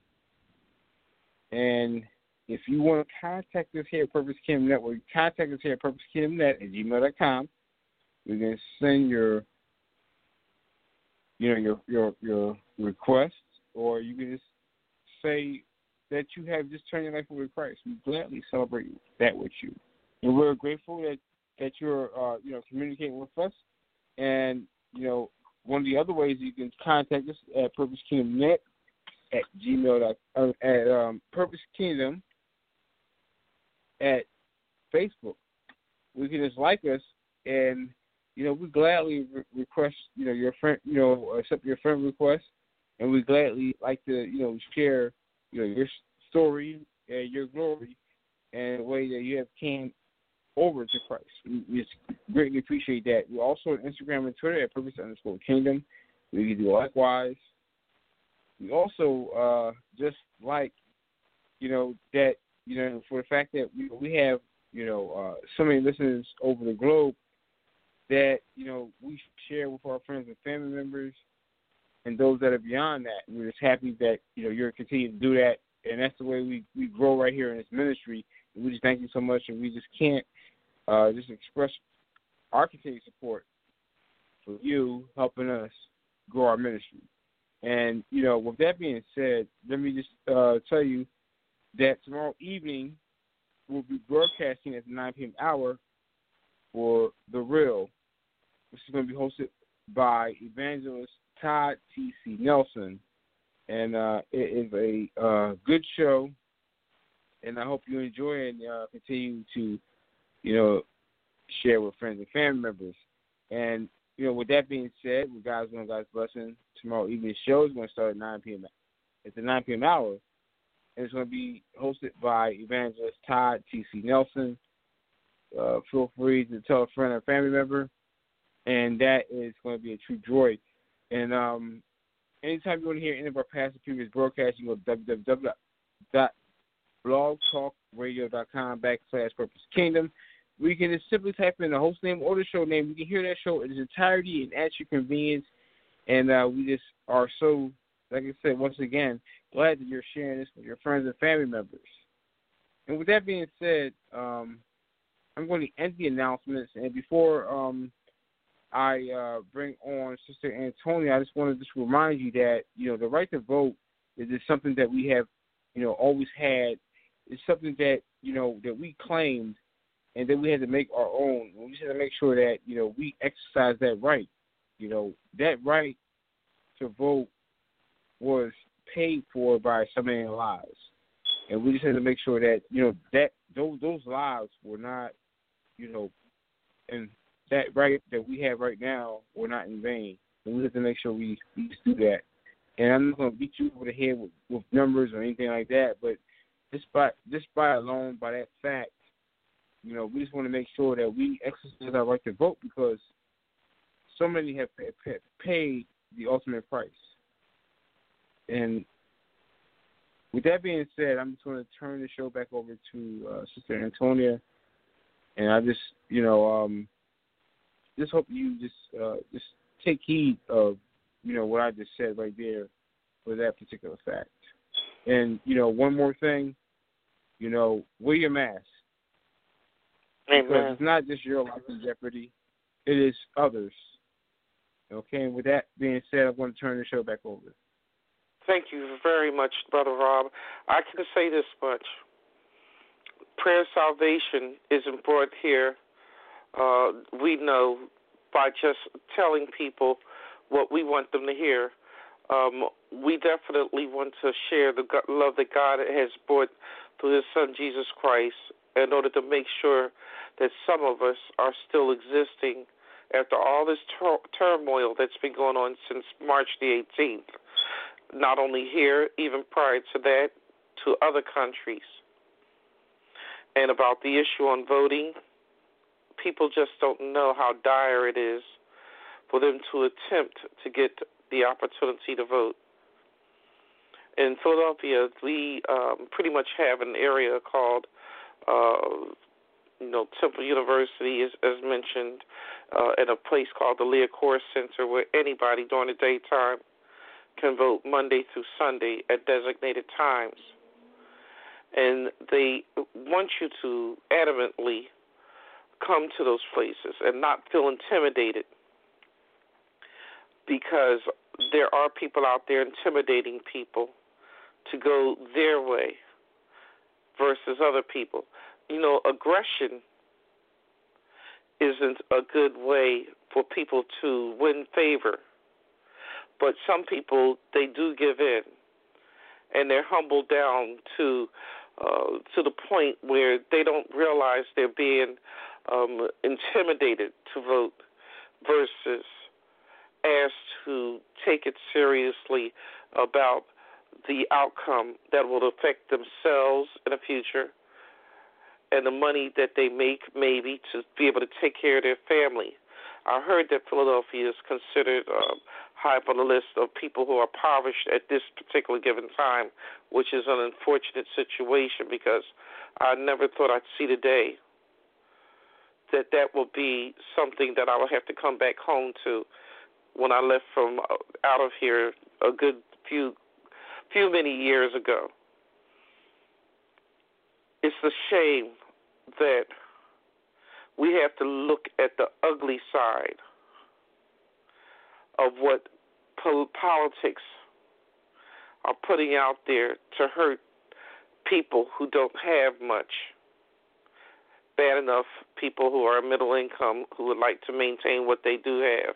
And if you want to contact us here at Purpose Kingdom Network, contact us here at purpose kingdom net at gmail dot com. You can send your, you know, your your your request, or you can just say that you have just turned your life over to Christ. We gladly celebrate that with you, and we're grateful that that you're, uh, you know, communicating with us. And you know, one of the other ways you can contact us at Purpose Kingdom Net at gmail dot at um, Purpose Kingdom at Facebook. We can just like us, and you know, we gladly re- request, you know, your friend, you know, accept your friend request, and we gladly like to, you know, share, you know, your story and your glory and the way that you have came over to Christ. We, we just greatly appreciate that. We're also on Instagram and Twitter at Purpose underscore Kingdom. We can do likewise. We also uh, just like, you know, that, you know, for the fact that we, we have you know, uh, so many listeners over the globe that, you know, we share with our friends and family members and those that are beyond that. We're just happy that, you know, you're continuing to do that, and that's the way we, we grow right here in this ministry. And we just thank you so much, and we just can't uh, just express our continued support for you helping us grow our ministry. And, you know, with that being said, let me just uh, tell you that tomorrow evening we'll be broadcasting at the nine p.m. hour for The Real, which is going to be hosted by evangelist Todd T C. Nelson. And uh, it is a uh, good show, and I hope you enjoy it and uh, continue to, you know, share with friends and family members. And, you know, with that being said, with God's will and God's blessing, tomorrow evening's show is going to start at nine p.m. It's the nine p.m. hour, and it's going to be hosted by evangelist Todd T C. Nelson. Uh, feel free to tell a friend or family member, and that is going to be a true joy. And um, anytime you want to hear any of our past and previous broadcasts, you go to w w w dot blog talk radio dot com backslash Purpose Kingdom. We can just simply type in the host name or the show name. You can hear that show in its entirety and at your convenience. And uh, we just are so, like I said, once again, glad that you're sharing this with your friends and family members. And with that being said, um, I'm going to end the announcements. And before um, I uh, bring on Sister Antonia, I just wanted to just remind you that, you know, the right to vote is just something that we have, you know, always had. It's something that, you know, that we claimed and then we had to make our own. We just had to make sure that, you know, we exercise that right. You know, that right to vote was paid for by so many lives. And we just had to make sure that, you know, that those those lives were not, you know, and that right that we have right now were not in vain. And we have to make sure we, we just do that. And I'm not going to beat you over the head with, with numbers or anything like that, but just by, just by alone, by that fact, you know, we just want to make sure that we exercise our right to vote because so many have paid the ultimate price. And with that being said, I'm just going to turn the show back over to uh, Sister Antonia. And I just, you know, um, just hope you just uh, just take heed of, you know, what I just said right there for that particular fact. And, you know, one more thing, you know, wear your mask. Amen. Because it's not just your life in jeopardy, it is others. Okay, and with that being said, I'm going to turn the show back over. Thank you very much, Brother Rob. I can say this much. Prayer salvation isn't brought here, uh, we know, by just telling people what we want them to hear. Um, we definitely want to share the love that God has brought through His Son, Jesus Christ, in order to make sure that some of us are still existing after all this tur- turmoil that's been going on since March the eighteenth. Not only here, even prior to that, to other countries. And about the issue on voting, people just don't know how dire it is for them to attempt to get the opportunity to vote. In Philadelphia, we um, pretty much have an area called, uh, you know, Temple University, as, as mentioned, uh, and a place called the Leah-Core Center where anybody during the daytime can vote Monday through Sunday at designated times. And they want you to adamantly come to those places and not feel intimidated because there are people out there intimidating people to go their way versus other people. You know, aggression isn't a good way for people to win favor. But some people, they do give in, and they're humbled down to uh, to the point where they don't realize they're being um, intimidated to vote versus asked to take it seriously about the outcome that will affect themselves in the future and the money that they make maybe to be able to take care of their family. I heard that Philadelphia is considered um, high up on the list of people who are impoverished at this particular given time, which is an unfortunate situation because I never thought I'd see the day that that will be something that I will have to come back home to when I left from out of here a good few few many years ago. It's a shame that we have to look at the ugly side of what politics are putting out there to hurt people who don't have much. Bad enough people who are middle income who would like to maintain what they do have.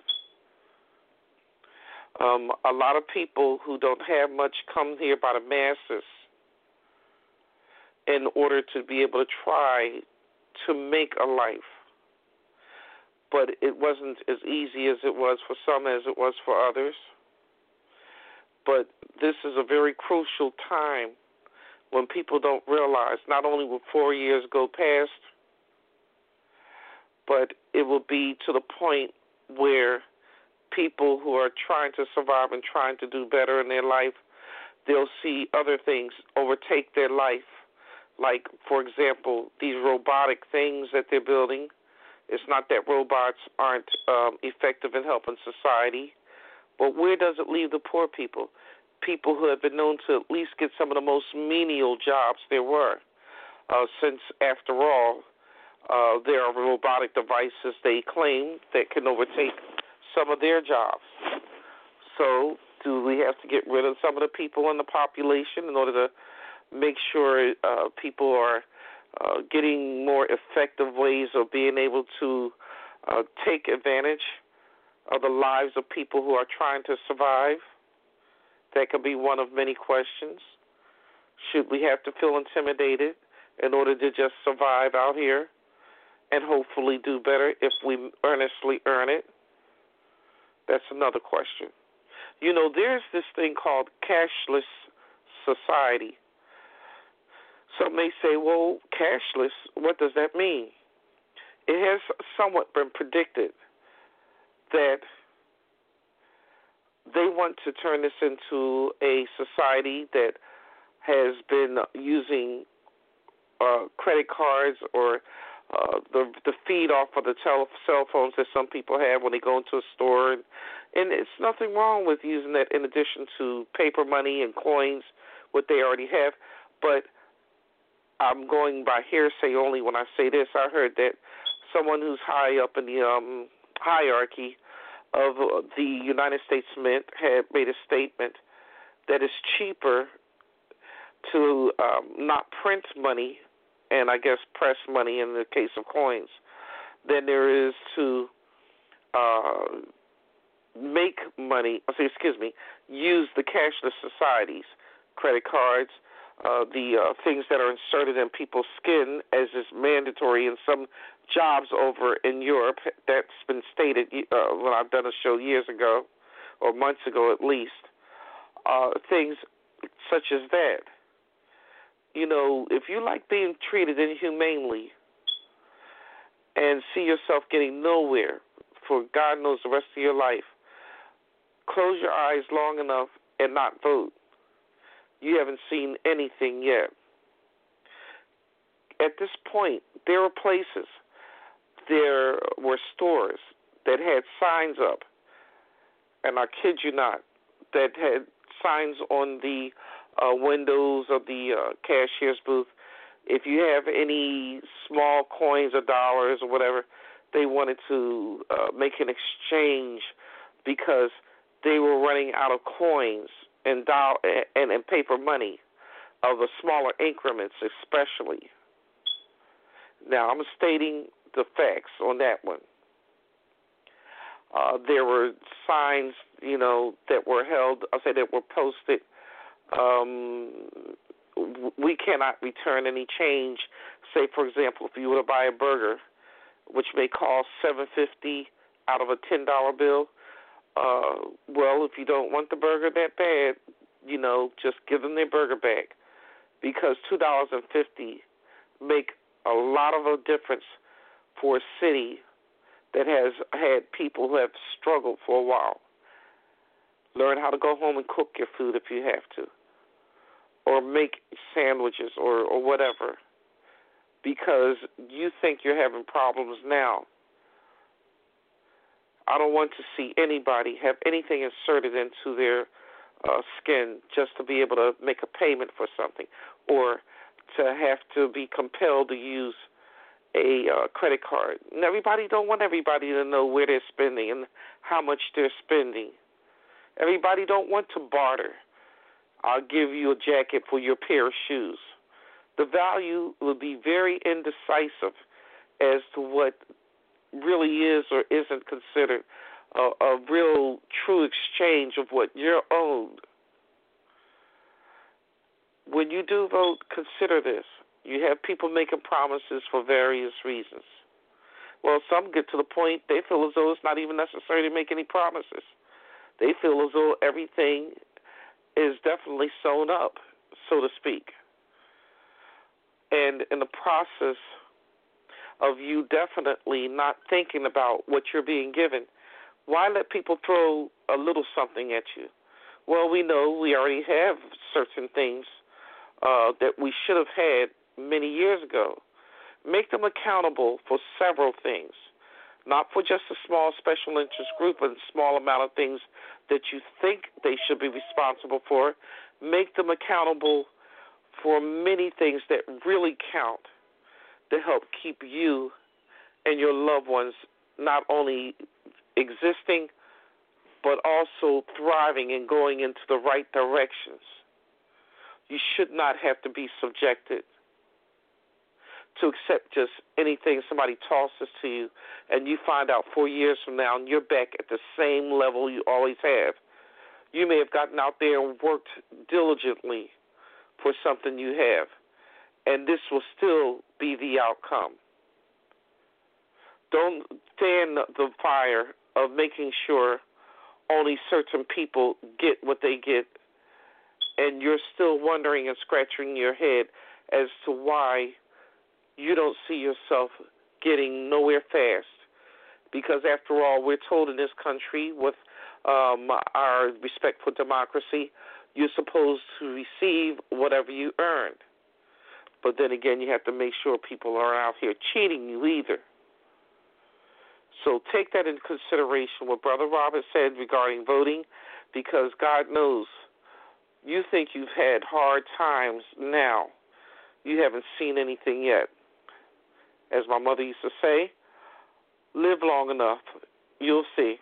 Um, a lot of people who don't have much come here by the masses in order to be able to try to make a life. But it wasn't as easy as it was for some as it was for others. But this is a very crucial time when people don't realize not only will four years go past, but it will be to the point where people who are trying to survive and trying to do better in their life, they'll see other things overtake their life. Like, for example, these robotic things that they're building. It's not that robots aren't um, effective in helping society, but where does it leave the poor people? People who have been known to at least get some of the most menial jobs there were, uh, since, after all, uh, there are robotic devices they claim that can overtake some of their jobs. So do we have to get rid of some of the people in the population in order to make sure uh, people are uh, getting more effective ways of being able to uh, take advantage of the lives of people who are trying to survive? That could be one of many questions. Should we have to feel intimidated in order to just survive out here and hopefully do better if we earnestly earn it? That's another question. You know, there's this thing called cashless society. Some may say, well, cashless, what does that mean? It has somewhat been predicted that they want to turn this into a society that has been using uh, credit cards or uh, the the feed off of the tel- cell phones that some people have when they go into a store. And, and it's nothing wrong with using that in addition to paper money and coins, what they already have. But I'm going by hearsay only when I say this. I heard that someone who's high up in the um, hierarchy of the United States Mint had made a statement that it's cheaper to um, not print money and I guess press money in the case of coins than there is to uh, make money, excuse me, use the cashless societies, credit cards, uh, the uh, things that are inserted in people's skin as is mandatory in some jobs over in Europe. That's been stated uh, when I've done a show years ago or months ago at least. Uh, things such as that. You know, if you like being treated inhumanely and see yourself getting nowhere for God knows the rest of your life, close your eyes long enough and not vote. You haven't seen anything yet. At this point, there were places, there were stores that had signs up, and I kid you not, that had signs on the uh, windows of the uh, cashier's booth. If you have any small coins or dollars or whatever, they wanted to uh, make an exchange because they were running out of coins and, doll- and, and paper money of the smaller increments especially. Now, I'm stating the facts on that one. Uh, there were signs, you know, that were held, I'll say that were posted. Um, we cannot return any change. Say, for example, if you were to buy a burger, which may cost seven fifty out of a ten dollar bill, uh, well, if you don't want the burger that bad, you know, just give them their burger back, because two dollars and fifty cents make a lot of a difference for a city that has had people who have struggled for a while. Learn how to go home and cook your food if you have to, or make sandwiches or, or whatever. because you think you're having problems now. I don't want to see anybody have anything inserted into their uh, skin just to be able to make a payment for something, or to have to be compelled to use a uh, credit card. And everybody don't want everybody to know where they're spending and how much they're spending. Everybody don't want to barter. I'll give you a jacket for your pair of shoes. The value will be very indecisive as to what really is or isn't considered a, a real true exchange of what you're owed. When you do vote, consider this. You have people making promises for various reasons. Well, some get to the point they feel as though it's not even necessary to make any promises. They feel as though everything is definitely sewn up, so to speak. And in the process of you definitely not thinking about what you're being given, why let people throw a little something at you? Well, we know we already have certain things uh, that we should have had many years ago. Make them accountable for several things, not for just a small special interest group and small amount of things that you think they should be responsible for. Make them accountable for many things that really count to help keep you and your loved ones not only existing but also thriving and going into the right directions. You should not have to be subjected to accept just anything somebody tosses to you and you find out four years from now and you're back at the same level you always have. You may have gotten out there and worked diligently for something you have, and this will still be the outcome. Don't fan the fire of making sure only certain people get what they get, and you're still wondering and scratching your head as to why you don't see yourself getting nowhere fast. Because after all, we're told in this country with um, our respect for democracy, you're supposed to receive whatever you earn. But then again, you have to make sure people aren't out here cheating you either. So take that into consideration, what Brother Robert said regarding voting, because God knows you think you've had hard times now. You haven't seen anything yet. As my mother used to say, live long enough, you'll see.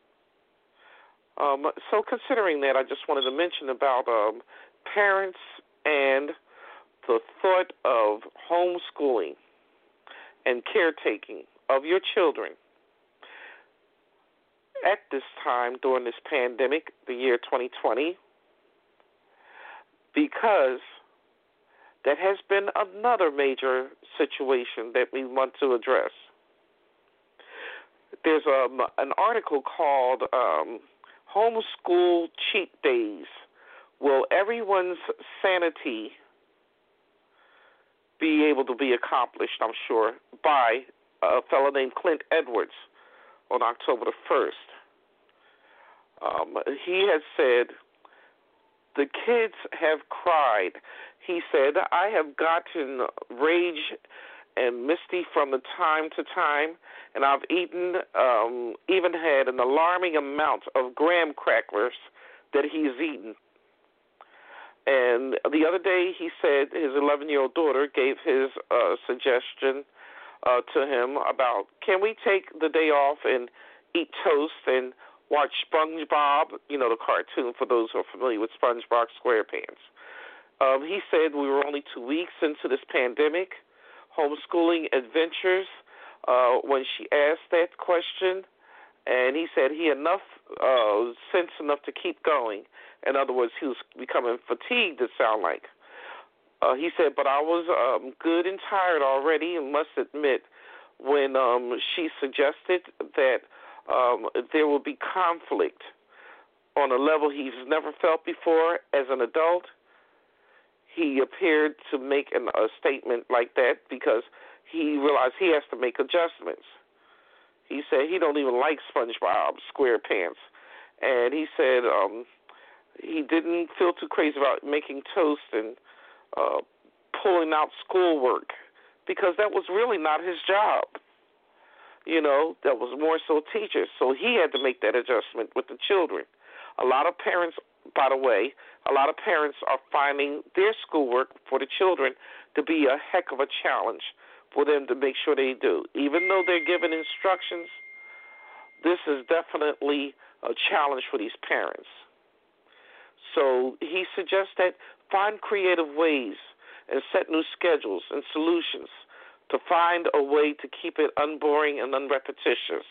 Um, so considering that, I just wanted to mention about um, parents and the thought of homeschooling and caretaking of your children. At this time, during this pandemic, the year twenty twenty, because that has been another major situation that we want to address. There's um, an article called um, Homeschool Cheat Days. Will everyone's sanity be able to be accomplished, I'm sure, by a fellow named Clint Edwards on October the first. Um, he has said, the kids have cried. He said, I have gotten rage and misty from the time to time, and I've eaten, um, even had an alarming amount of graham crackers that he's eaten. And the other day he said his eleven-year-old daughter gave his uh, suggestion uh, to him about, can we take the day off and eat toast and watch SpongeBob, you know, the cartoon for those who are familiar with SpongeBob SquarePants. Um, he said we were only two weeks into this pandemic, homeschooling adventures, uh, when she asked that question, and he said he had enough uh, sense enough to keep going. In other words, he was becoming fatigued, it sounded like. Uh, he said, but I was um, good and tired already, and must admit, when um, she suggested that um, there will be conflict on a level he's never felt before as an adult, he appeared to make an, a statement like that because he realized he has to make adjustments. He said he don't even like SpongeBob SquarePants, and he said um, he didn't feel too crazy about making toast and uh, pulling out schoolwork because that was really not his job. You know, that was more so teachers. So he had to make that adjustment with the children. A lot of parents, by the way, a lot of parents are finding their schoolwork for the children to be a heck of a challenge for them to make sure they do. Even though they're given instructions, this is definitely a challenge for these parents. So he suggests that find creative ways and set new schedules and solutions to find a way to keep it unboring and unrepetitious.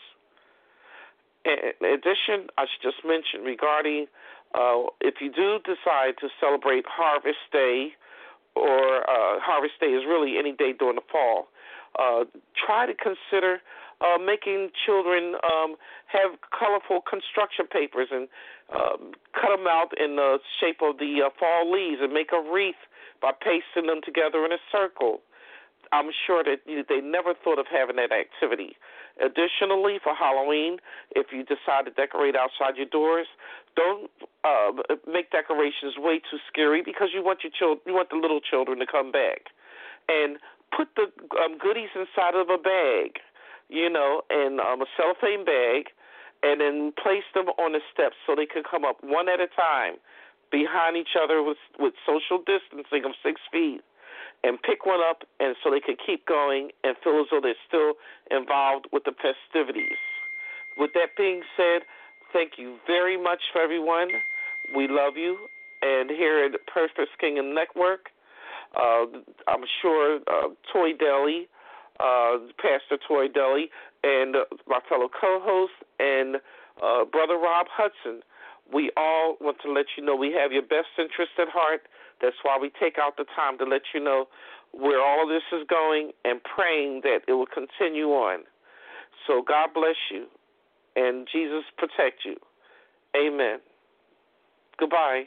In addition, I should just mention regarding uh, if you do decide to celebrate Harvest Day, or uh, Harvest Day is really any day during the fall, uh, try to consider uh, making children um, have colorful construction papers and um, cut them out in the shape of the uh, fall leaves and make a wreath by pasting them together in a circle. I'm sure that you, they never thought of having that activity. Additionally, for Halloween, if you decide to decorate outside your doors, don't uh, make decorations way too scary because you want your children, you want the little children to come back. And put the um, goodies inside of a bag, you know, and um, a cellophane bag, and then place them on the steps so they can come up one at a time behind each other with, with social distancing of six feet. And pick one up, and so they can keep going and feel as though they're still involved with the festivities. With that being said, thank you very much for everyone. We love you. And here at Purpose Kingdom Network, uh, I'm sure uh, Toy Deli, uh, Pastor Toy Deli, and uh, my fellow co-host, and uh, Brother Rob Hudson, we all want to let you know we have your best interest at heart. That's why we take out the time to let you know where all of this is going and praying that it will continue on. So God bless you, and Jesus protect you. Amen. Goodbye.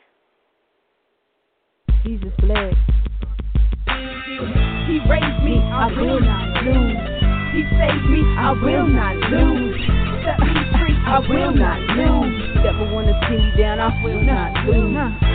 Jesus bless. He raised me, I will not lose. He saved me, I will not lose. Set me free, I will not lose. Never want to see me down, I will not lose.